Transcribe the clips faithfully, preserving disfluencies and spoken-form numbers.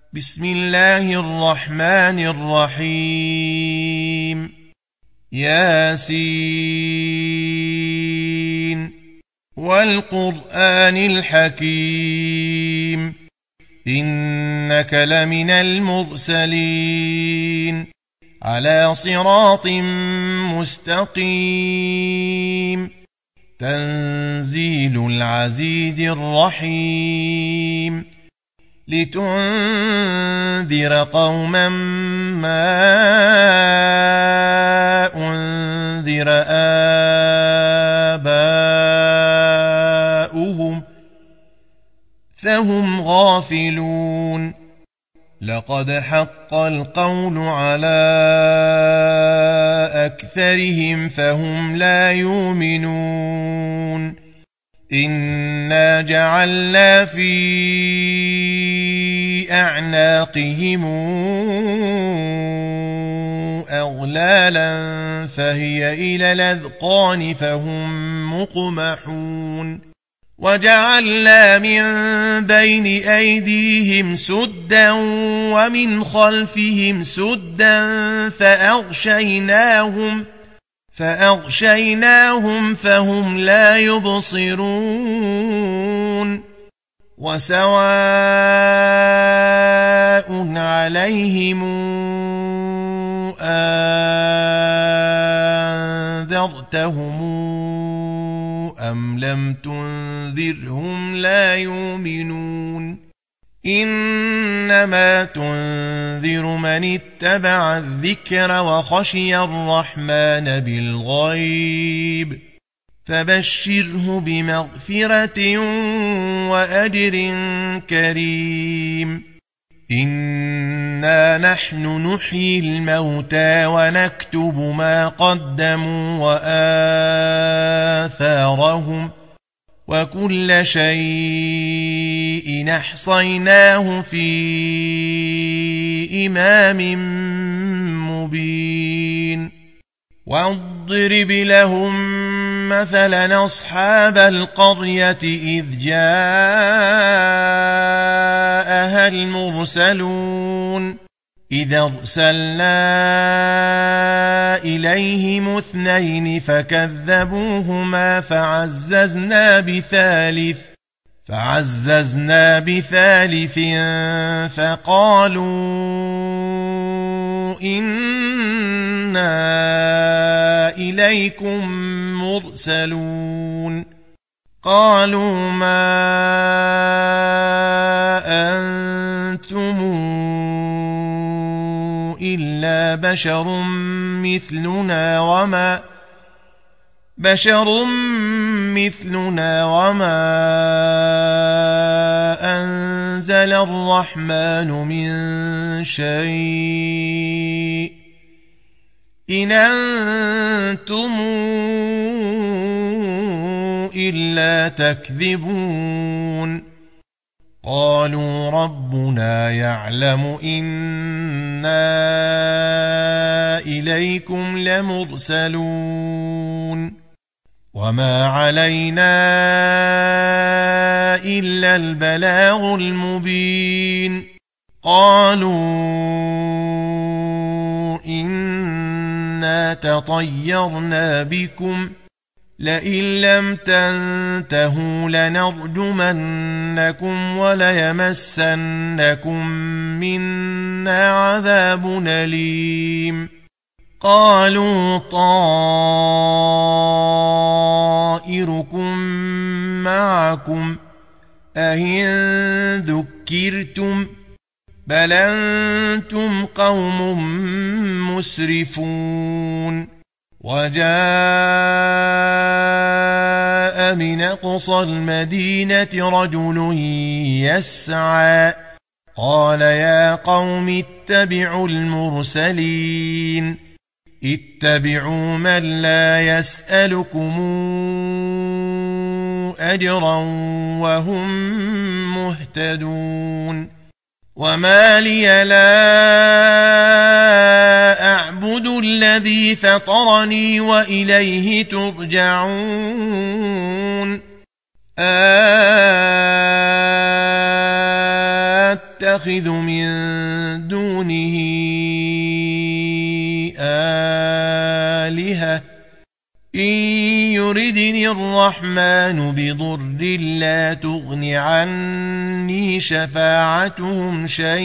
بسم الله الرحمن الرحيم ياسين والقرآن الحكيم إنك لمن المرسلين على صراط مستقيم تنزيل العزيز الرحيم لتنذر قوما ما أنذر آباؤهم فهم غافلون لقد حق القول على أكثرهم فهم لا يؤمنون إنا جعلنا في أعناقهم أغلالا فهي إلى الأذقان فهم مقمحون وجعلنا من بين أيديهم سدا ومن خلفهم سدا فأغشيناهم فأغشيناهم فهم لا يبصرون وسواء عليهم أنذرتهم أم لم تنذرهم لا يؤمنون إنما تنذر من اتبع الذكر وخشي الرحمن بالغيب فبشره بمغفرة وأجر كريم إنا نحن نحيي الموتى ونكتب ما قدموا وآثارهم وكل شيء أحصيناه في إمام مبين واضرب لهم مثلا أصحاب القرية إذ جاءها المرسلون إذ أرسلنا إليهم اثنين فكذبوهما فعززنا بثالث فعززنا بثالث فقالوا إنا إليكم مرسلون قالوا ما أنتم إلا بشر مثلنا وما بشر مثلنا وما أنزل الرحمن من شيء إن أنتم إلا تكذبون قالوا ربنا يعلم إنا إليكم لمرسلون وما علينا إلا البلاغ المبين قالوا إنا تطيرنا بكم لئن لم تنتهوا لنرجمنكم وليمسنكم منا عذاب أليم قالوا طائركم معكم أئن ذكرتم بل أنتم قوم مسرفون وجاء من أقصى المدينة رجل يسعى قال يا قوم اتبعوا المرسلين اتبعوا من لا يسألكم أجرا وهم مهتدون وما لي لا أعبد الذي فطرني وإليه ترجعون أتخذ من دونه آلهة إن يردني الرحمن بضر لا تغن عني شفاعتهم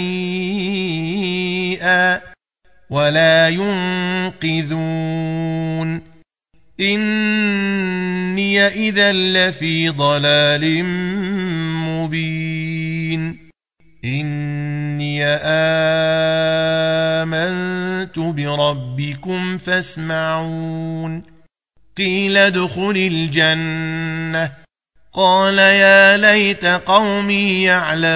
شيئا ولا ينقذون إني إذا لفي ضلال مبين إني آمنت بربكم فاسمعون قيل ادخل الجنة قال يا ليت قومي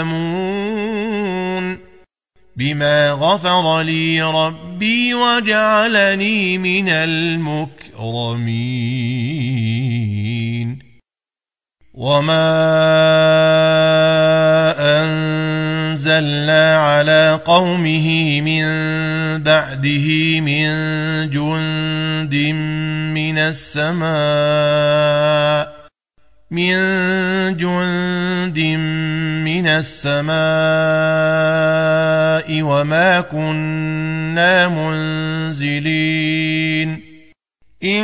يعلمون بما غفر لي ربي وجعلني من المكرمين وما أنزلنا على قومه من بعده من جند من السماء من جند من السماء وما كنا منزلين إن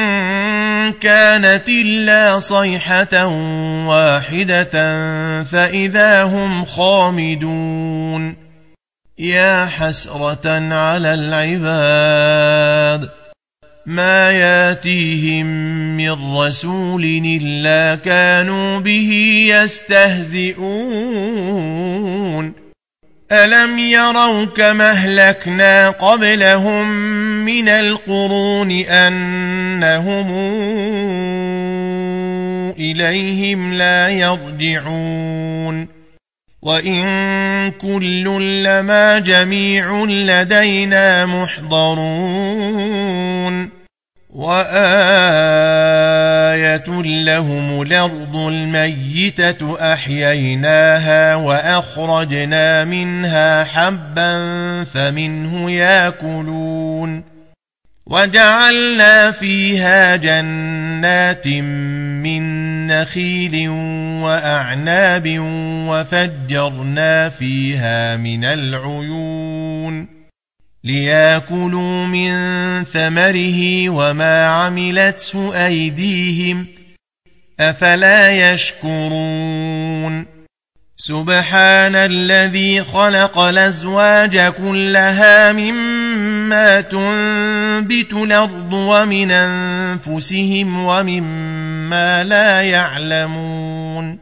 كانت إلا صيحة واحدة فإذا هم خامدون يا حسرة على العباد ما ياتيهم من رسول إلا كانوا به يستهزئون ألم يروا كما أهلكنا قبلهم من القرون أنهم إليهم لا يرجعون وإن كل لما جميع لدينا محضرون وآية لهم الأرض الميتة أحييناها وأخرجنا منها حبا فمنه يأكلون وجعلنا فيها جنات من نخيل وأعناب وفجرنا فيها من العيون ليأكلوا من ثمره وما عملته أيديهم أفلا يشكرون سبحان الذي خلق الأزواج كلها مما تنبت الأرض ومن أنفسهم ومما لا يعلمون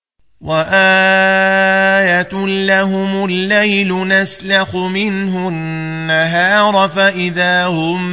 وآية لهم الليل نسلخ منه النهار فإذا هم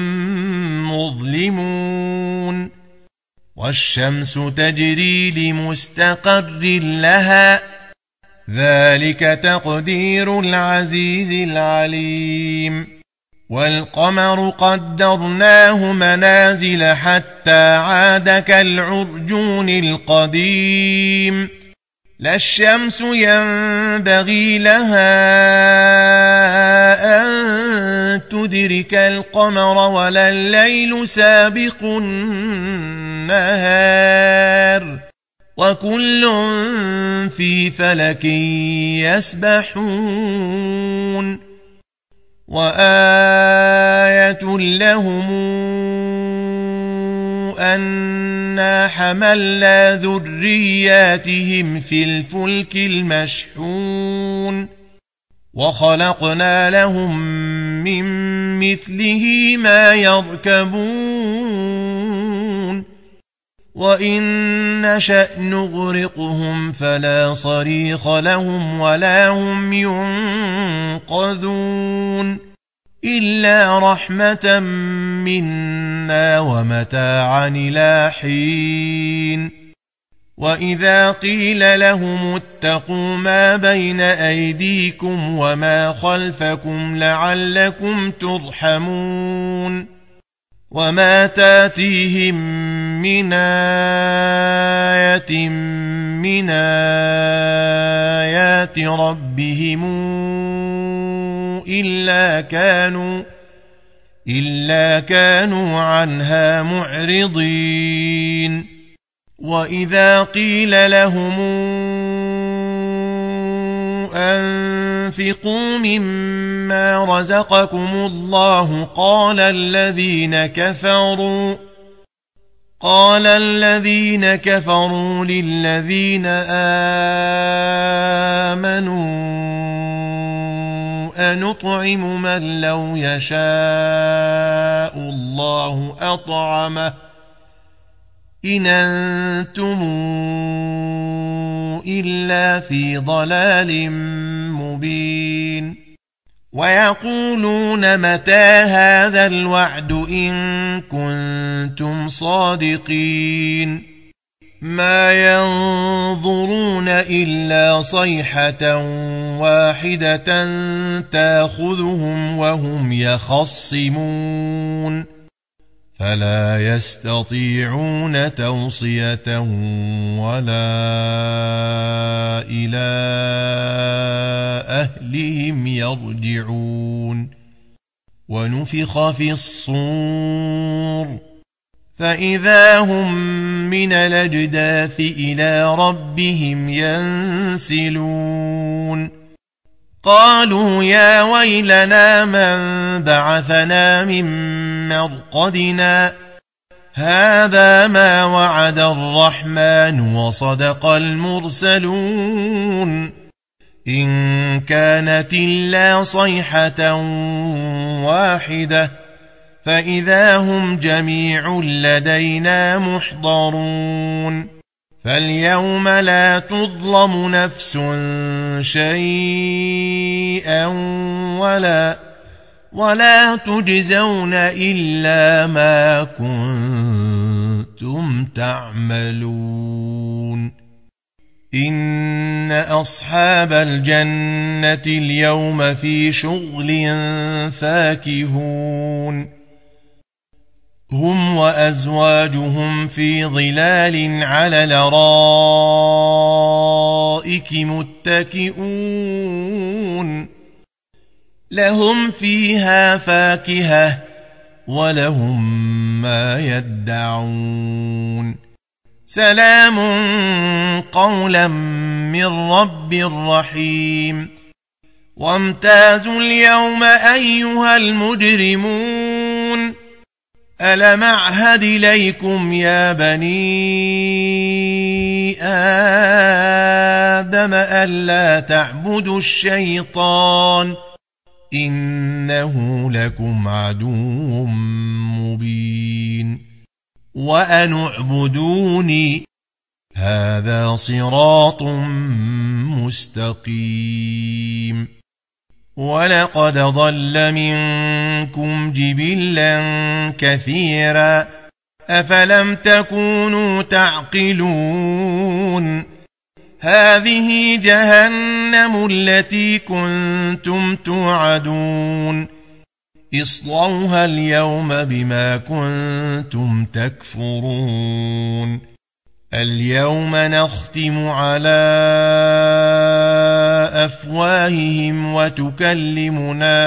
مظلمون والشمس تجري لمستقر لها ذلك تقدير العزيز العليم والقمر قدرناه منازل حتى عاد كالعرجون القديم لا الشمس ينبغي لها أن تدرك القمر ولا الليل سابق النهار وكل في فلك يسبحون وآية لهم أنا حملنا ذرياتهم في الفلك المشحون وخلقنا لهم من مثله ما يركبون وإن نشأ نغرقهم فلا صريخ لهم ولا هم ينقذون إلا رحمة منا ومتاعا إلى حين وإذا قيل لهم اتقوا ما بين أيديكم وما خلفكم لعلكم ترحمون وما تاتيهم من آية من آيات ربهم إلا كانوا إلا كانوا عنها معرضين وإذا قيل لهم أن أنفقوا مما رزقكم الله قال الذين كفروا قال الذين كفروا للذين آمنوا أنطعم من لو يشاء الله أطعمه إن أنتم إلا في ضلال مبين ويقولون متى هذا الوعد إن كنتم صادقين ما ينظرون إلا صيحة واحدة تأخذهم وهم يخصمون فلا يستطيعون توصية ولا إلى أهلهم يرجعون ونفخ في الصور فإذا هم من الأجداث إلى ربهم ينسلون قالوا يا ويلنا من بعثنا من مرقدنا هذا ما وعد الرحمن وصدق المرسلون إن كانت إلا صيحة واحدة فإذا هم جميع لدينا محضرون فاليوم لا تظلم نفس شيئا ولا ولا تجزون إلا ما كنتم تعملون إن أصحاب الجنة اليوم في شغل فاكهون هم وأزواجهم في ظلال على الأرائك متكئون لهم فيها فاكهة ولهم ما يدعون سلام قولا من رب رحيم وامتازوا اليوم أيها المجرمون ألم أعهد إليكم يا بني آدم ألا تعبدوا الشيطان إنه لكم عدو مبين وأن اعبدوني هذا صراط مستقيم ولقد ضل منكم جبلا كثيرا أفلم تكونوا تعقلون هذه جهنم التي كنتم توعدون اصلوها اليوم بما كنتم تكفرون اليوم نختم على أفواههم وتكلمنا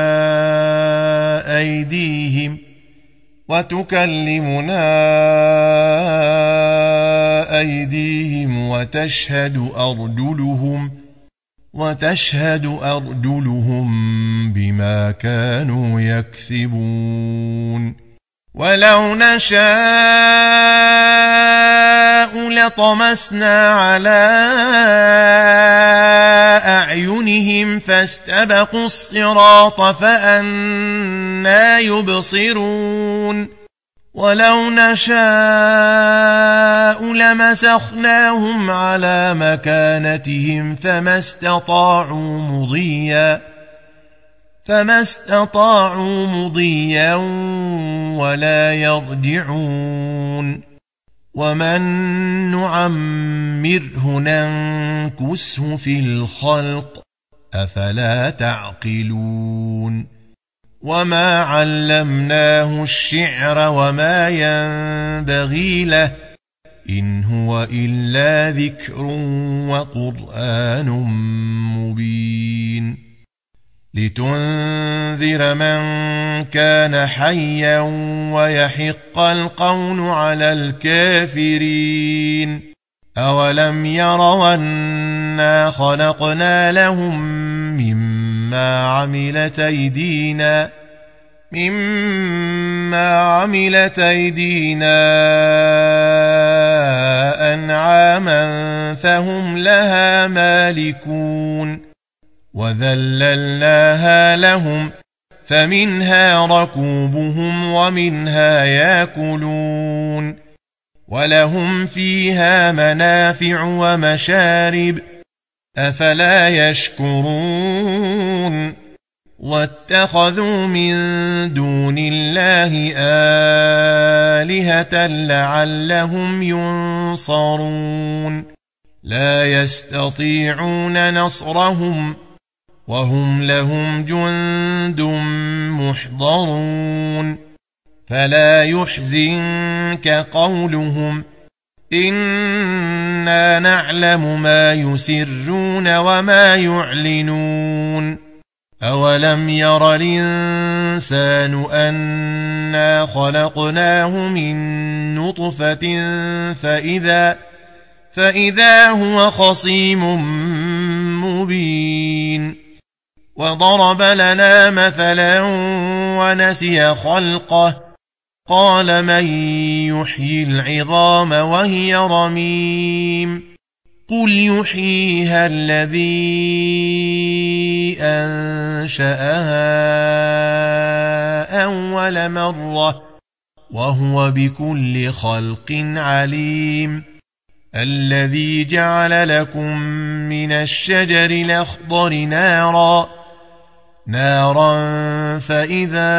أيديهم وتكلمنا أيديهم وتشهد أرجلهم وتشهد أرجلهم بما كانوا يكسبون ولو نشاء لطمسنا على أعينهم فاستبقوا الصراط فأنى يبصرون ولو نشاء لمسخناهم على مكانتهم فما استطاعوا مضيا فما استطاعوا مضيا ولا يرجعون ومن نعمره ننكسه في الخلق أفلا تعقلون وما علمناه الشعر وما ينبغي له إن هو إلا ذكر وقرآن مبين لتنذر من كان حيا ويحق القول على الكافرين أولم يروا أنا خلقنا لهم مما عملت أيدينا مما عملت أيدينا أنعاما فهم لها مالكون وذللناها لهم فمنها ركوبهم ومنها يأكلون ولهم فيها منافع ومشارب أفلا يشكرون واتخذوا من دون الله آلهة لعلهم ينصرون لا يستطيعون نصرهم وهم لهم جند محضرون فلا يحزنك قولهم إنا نعلم ما يسرون وما يعلنون أولم ير الإنسان أنا خلقناه من نطفة فإذا, فإذا هو خصيم مبين وضرب لنا مثلا ونسي خلقه قال من يحيي العظام وهي رميم قل يحييها الذي أنشأها أول مرة وهو بكل خلق عليم الذي جعل لكم من الشجر الأخضر نارا نارا فإذا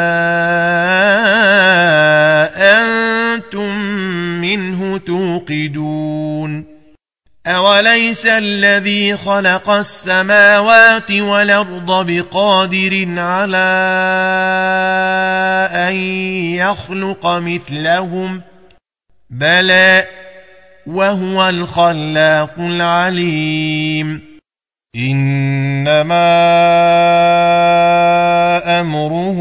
أنتم منه توقدون أوليس الذي خلق السماوات والأرض بقادر على أن يخلق مثلهم بلى وهو الخلاق العليم إنما أمره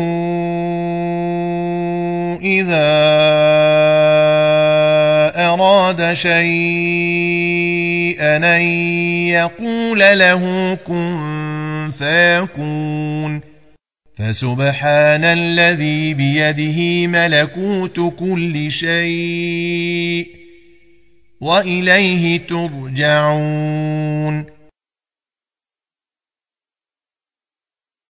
إذا أراد شيئا أن يقول له كن فيكون فسبحان الذي بيده ملكوت كل شيء وإليه ترجعون